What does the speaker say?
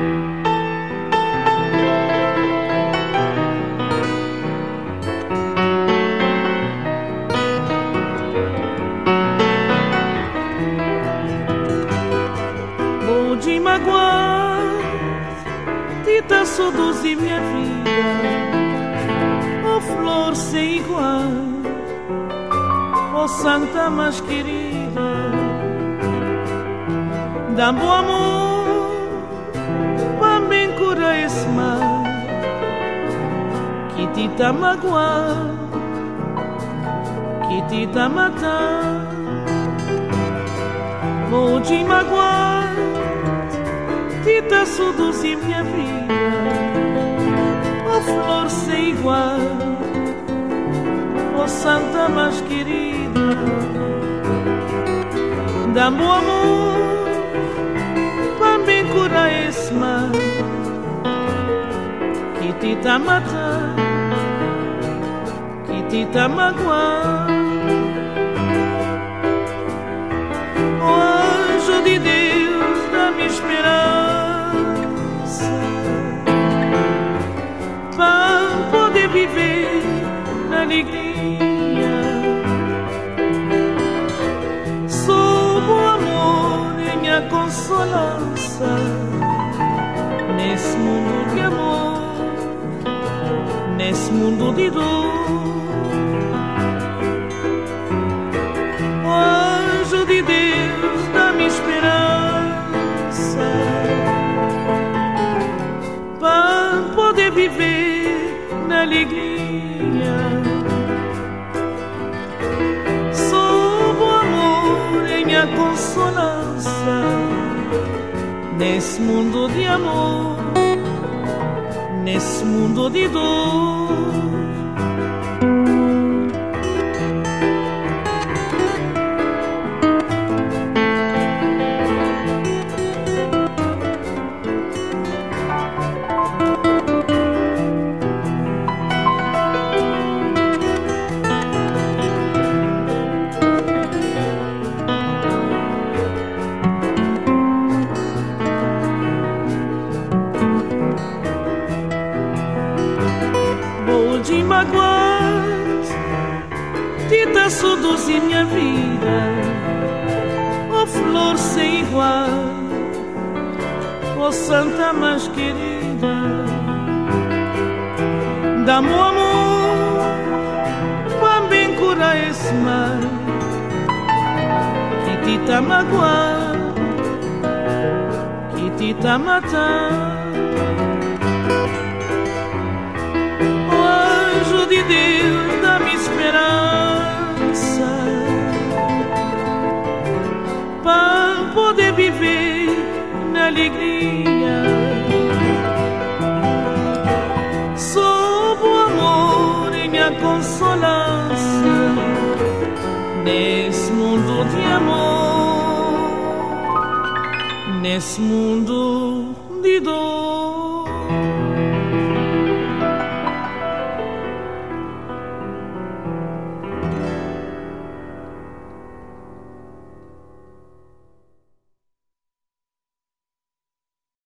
Vou te magoar, tenta seduzir minha vida, oh flor sem igual, oh santa mais querida. Dá-me o amor para me curar esse mal que te tá magoar, que te tá matar. Vou te magoar, tenta seduzir minha vida, oh flor sem igual, oh santa mais querida. Dá-me o amor para me curar esse mal que te tá matar, que te tá magoar. Oh anjo de Deus, dá-me esperança para poder viver na alegria. Sob o amor e minha consolança nesse mundo de amor, nesse mundo de dor. Oh anjo de Deus, dá-me esperança para poder viver na alegria. Sob o amor e minha consolança nesse mundo de amor, nesse mundo de dor. Vou te magoar, tenta seduzir minha vida, oh flor sem igual, oh santa mais querida. Dá-me o amor para bem curar esse mal que te tá magoar, que te tá matar. De Deus, dá-me esperança para poder viver na alegria. Sob o amor e minha consolança nesse mundo de amor, nesse mundo de dor.